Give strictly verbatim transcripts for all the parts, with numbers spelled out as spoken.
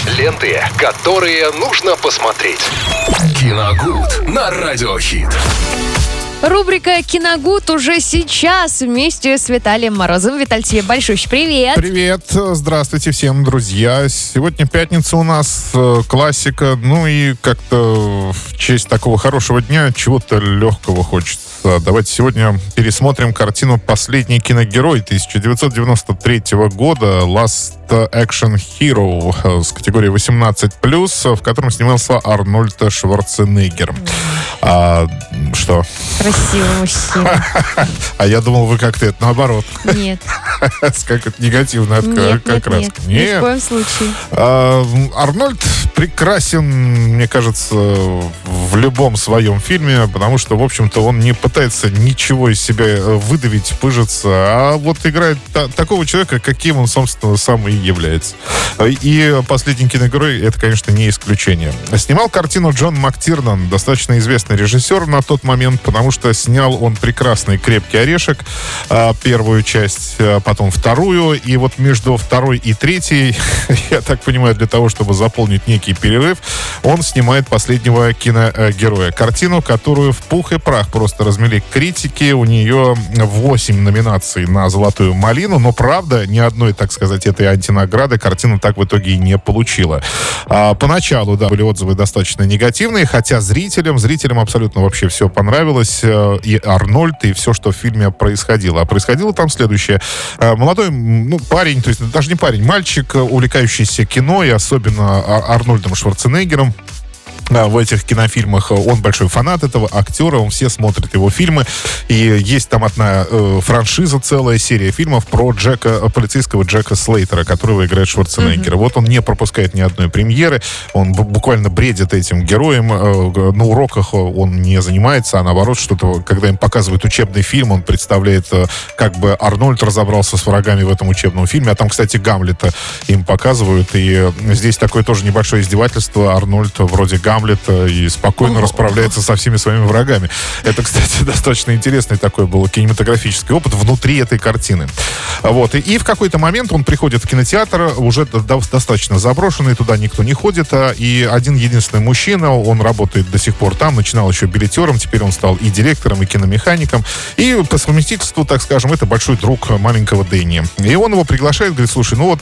Ленты, которые нужно посмотреть. Киногуд на Радиохит. Рубрика «Киногуд» уже сейчас вместе с Виталием Морозовым. Виталий, тебе большущий привет. Привет, здравствуйте всем, друзья. Сегодня пятница у нас, классика. Ну и как-то в честь такого хорошего дня чего-то легкого хочется. Давайте сегодня пересмотрим картину «Последний киногерой» тысяча девятьсот девяносто третьего года «Last Action Hero» с категории восемнадцать плюс, в котором снимался Арнольд Шварценеггер. А, что? Красивый мужчина. А я думал, вы как-то это наоборот. Нет. Как это негативно нет, как нет, раз. Нет, нет, ни в коем случае. А, Арнольд прекрасен, мне кажется, в любом своем фильме, потому что, в общем-то, он не пытается ничего из себя выдавить, пыжиться, а вот играет та- такого человека, каким он, собственно, сам и является. И «Последний киногерой» — это, конечно, не исключение. Снимал картину Джон Мактирнан, достаточно известный режиссер на тот момент, потому что снял он прекрасный «Крепкий орешек», первую часть, потом вторую, и вот между второй и третьей, я так понимаю, для того, чтобы заполнить некий перерыв, он снимает «Последнего киногероя». Картину, которую в пух и прах просто размели критики. У нее восемь номинаций на «Золотую малину», но, правда, ни одной, так сказать, этой антинаграды картина так в итоге и не получила. А, поначалу, да, были отзывы достаточно негативные, хотя зрителям, зрителям абсолютно вообще все понравилось. И Арнольд, и все, что в фильме происходило. А происходило там следующее. Молодой, ну, парень, то есть даже не парень, мальчик, увлекающийся кино, и особенно Арнольдом Шварценеггером. В этих кинофильмах он большой фанат этого актера, он все смотрят его фильмы, и есть там одна э, франшиза, целая серия фильмов про Джека, полицейского Джека Слейтера, которого играет Шварценеггер. Mm-hmm. Вот он не пропускает ни одной премьеры, он б- буквально бредит этим героем, э, на уроках он не занимается, а наоборот, что-то, когда им показывают учебный фильм, он представляет, э, как бы Арнольд разобрался с врагами в этом учебном фильме, а там, кстати, Гамлета им показывают, и здесь такое тоже небольшое издевательство, Арнольд вроде Гамлета и спокойно расправляется со всеми своими врагами. Это, кстати, достаточно интересный такой был кинематографический опыт внутри этой картины. Вот. И, и в какой-то момент он приходит в кинотеатр, уже до, достаточно заброшенный, туда никто не ходит, а, и один единственный мужчина, он работает до сих пор там, начинал еще билетером, теперь он стал и директором, и киномехаником, и по совместительству, так скажем, это большой друг маленького Дэнни. И он его приглашает, говорит: слушай, ну вот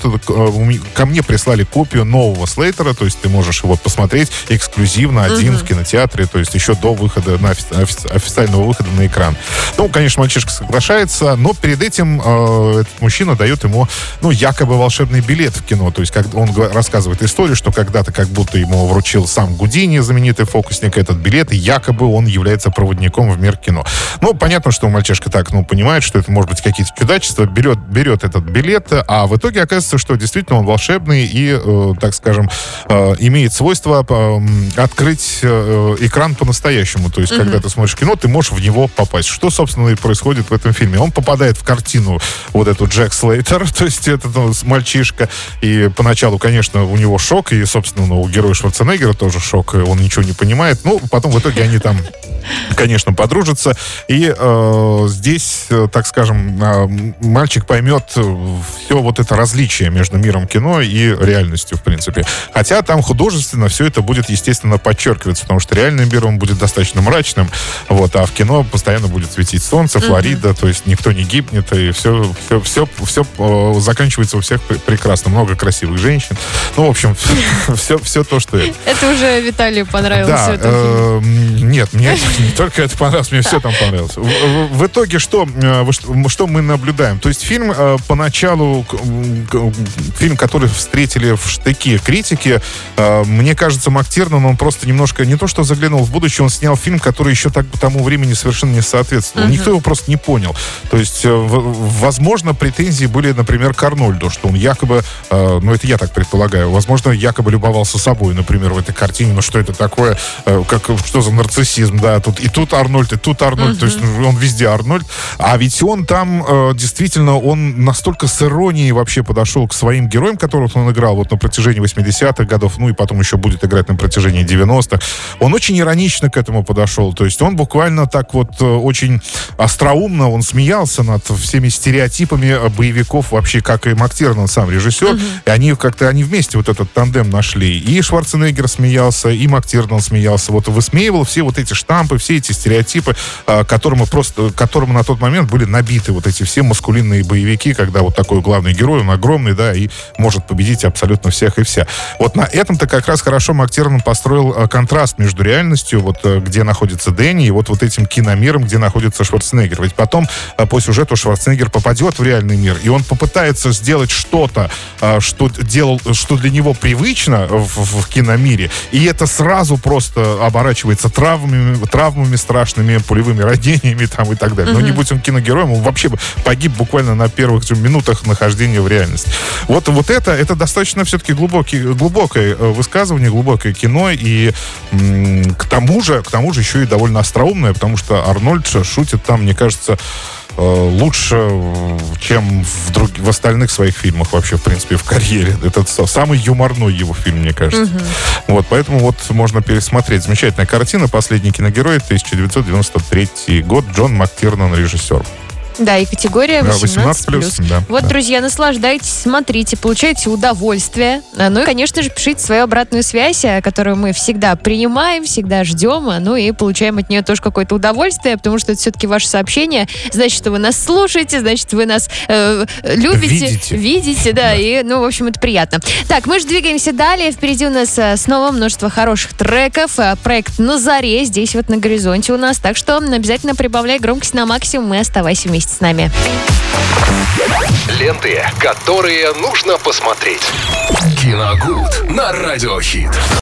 ко мне прислали копию нового Слейтера, то есть ты можешь его посмотреть эксклюзивно один uh-huh. в кинотеатре, то есть еще до выхода, на офи- официального выхода на экран. Ну, конечно, мальчишка соглашается, но перед этим э, этот мужчина дает ему, ну, якобы волшебный билет в кино. То есть, как он рассказывает историю, что когда-то как будто ему вручил сам Гудини, знаменитый фокусник, этот билет, и якобы он является проводником в мир кино. Ну, понятно, что мальчишка так, ну, понимает, что это может быть какие-то чудачества, берет, берет этот билет, а в итоге оказывается, что действительно он волшебный и, э, так скажем, э, имеет свойство э, открыть э, экран по-настоящему. То есть, mm-hmm. когда ты смотришь кино, ты можешь в него попасть. Что, собственно, и происходит в этом фильме. Он попадает в картину вот эту Джек Слейтер, то есть этот ну, мальчишка. И поначалу, конечно, у него шок, и, собственно, ну, у героя Шварценеггера тоже шок, он ничего не понимает. Ну, потом в итоге они там, конечно, подружатся. И э, здесь, так скажем, э, мальчик поймет все вот это различие между миром кино и реальностью, в принципе. Хотя там художественно все это будет, естественно, подчеркивается, потому что реальный мир, он будет достаточно мрачным, вот, а в кино постоянно будет светить солнце, Флорида, mm-hmm. то есть никто не гибнет, и все, все, все, все э, заканчивается у всех прекрасно. Много красивых женщин. Ну, в общем, все, все то, что это. Это уже Виталию понравилось. Да, э, нет, мне не только это понравилось, мне все там понравилось. В, в, в итоге что, что мы наблюдаем? То есть фильм э, поначалу, фильм, который встретили в штыки критики, э, мне кажется, Мактирнан, он просто немножко, не то что заглянул в будущее, он снял фильм, который еще так тому времени совершенно не соответствовал. Uh-huh. Никто его просто не понял. То есть, э, в, возможно, претензии были, например, к Арнольду, что он якобы, э, ну это я так предполагаю, возможно, якобы любовался собой, например, в этой картине. Ну что это такое? Э, как, что за нарциссизм? Да, тут и тут Арнольд, и тут Арнольд, uh-huh. то есть он везде Арнольд. А ведь он там э, действительно, он настолько с иронией вообще подошел к своим героям, которых он играл вот на протяжении восьмидесятых годов, ну и потом еще будет играть на протяжении девяностых. Он очень иронично к этому подошел. То есть он буквально так вот э, очень остроумно, он смеялся над всеми стереотипами боевиков вообще, как и МакТирнан, сам режиссер. Uh-huh. И они как-то, они вместе вот этот тандем нашли. И Шварценеггер смеялся, и МакТирнан смеялся. Вот высмеивал все вот эти штампы, все эти стереотипы, э, которым просто, которым на тот момент были набиты вот эти все маскулинные боевики, когда вот такой главный герой, он огромный, да, и может победить абсолютно всех и вся. Вот на этом-то как раз хорошо МакТирнан построил э, контраст между реальностью, вот э, где находится Дэнни, и вот, вот этим киномиром, где находится Шварценеггер. Ведь потом э, по сюжету Шварценеггер попадет в реальный мир, и он попытается сделать что-то, э, что делал, что для него привычно в, в, в киномире, и это сразу просто оборачивается травмами, травмами страшными, пулевыми ранениями там и так далее. Но не будь он киногероем, он вообще погиб буквально на первых минутах нахождения в реальности. Вот, вот это, это достаточно все-таки глубокий, глубокое высказывание, глубокое кино, и м- к тому же, к тому же еще и довольно остроумное, потому что Арнольд шутит там, мне кажется, лучше, чем в, друг... в остальных своих фильмах вообще, в принципе, в карьере. Это самый юморной его фильм, мне кажется. Uh-huh. Вот, поэтому вот можно пересмотреть. Замечательная картина «Последний киногерой», тысяча девятьсот девяносто третий год, Джон МакТирнан, режиссер. Да, и категория восемнадцать плюс. Да, вот, да. Друзья, наслаждайтесь, смотрите, получайте удовольствие. Ну и, конечно же, пишите свою обратную связь, которую мы всегда принимаем, всегда ждем, ну и получаем от нее тоже какое-то удовольствие, потому что это все-таки ваше сообщение. Значит, что вы нас слушаете, значит, вы нас э, любите, видите, видите да, да, и, ну, в общем, это приятно. Так, мы же двигаемся далее. Впереди у нас снова множество хороших треков. Проект «На заре» здесь вот на горизонте у нас. Так что обязательно прибавляй громкость на максимум и оставайся вместе с нами. Ленты, которые нужно посмотреть. Киногуд на Радиохит.